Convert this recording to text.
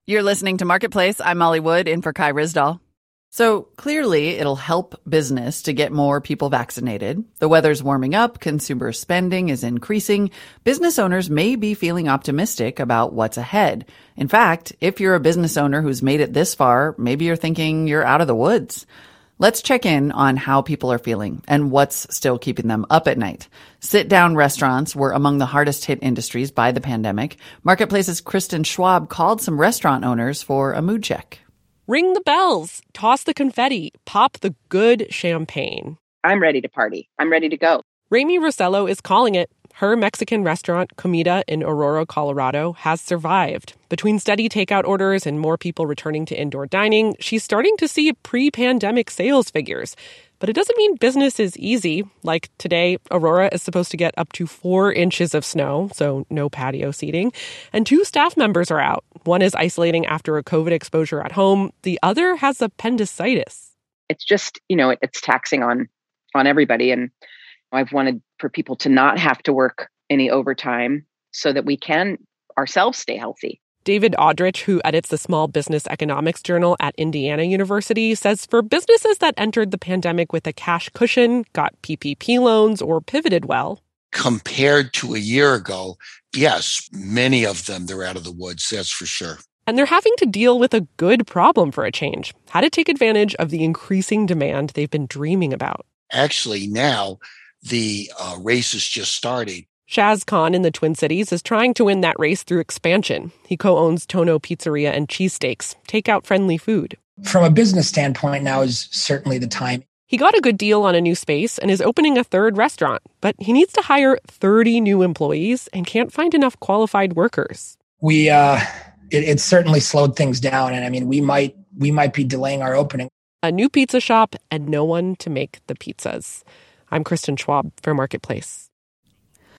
You're listening to Marketplace. I'm Molly Wood in for Kai Ryssdal. So clearly it'll help business to get more people vaccinated. The weather's warming up, consumer spending is increasing. Business owners may be feeling optimistic about what's ahead. In fact, if you're a business owner who's made it this far, maybe you're thinking you're out of the woods. Let's check in on how people are feeling and what's still keeping them up at night. Sit-down restaurants were among the hardest hit industries by the pandemic. Marketplace's Kristen Schwab called some restaurant owners for a mood check. Ring the bells, toss the confetti, pop the good champagne. I'm ready to party. I'm ready to go. Rami Rossello is calling it. Her Mexican restaurant, Comida in Aurora, Colorado, has survived. Between steady takeout orders and more people returning to indoor dining, she's starting to see pre-pandemic sales figures. But it doesn't mean business is easy. Like today, Aurora is supposed to get up to 4 inches of snow, so no patio seating. And 2 staff members are out. One is isolating after a COVID exposure at home. The other has appendicitis. It's just, it's taxing on everybody. And I've wanted for people to not have to work any overtime so that we can ourselves stay healthy. David Aldrich, who edits the Small Business Economics Journal at Indiana University, says for businesses that entered the pandemic with a cash cushion, got PPP loans, or pivoted well. Compared to a year ago, yes, many of them, they're out of the woods, that's for sure. And they're having to deal with a good problem for a change: how to take advantage of the increasing demand they've been dreaming about. Actually, now the race is just starting. Shaz Khan in the Twin Cities is trying to win that race through expansion. He co-owns Tono Pizzeria and Cheesesteaks, takeout-friendly food. From a business standpoint, now is certainly the time. He got a good deal on a new space and is opening a 3rd restaurant, but he needs to hire 30 new employees and can't find enough qualified workers. It certainly slowed things down, and I mean, we might be delaying our opening. A new pizza shop and no one to make the pizzas. I'm Kristen Schwab for Marketplace.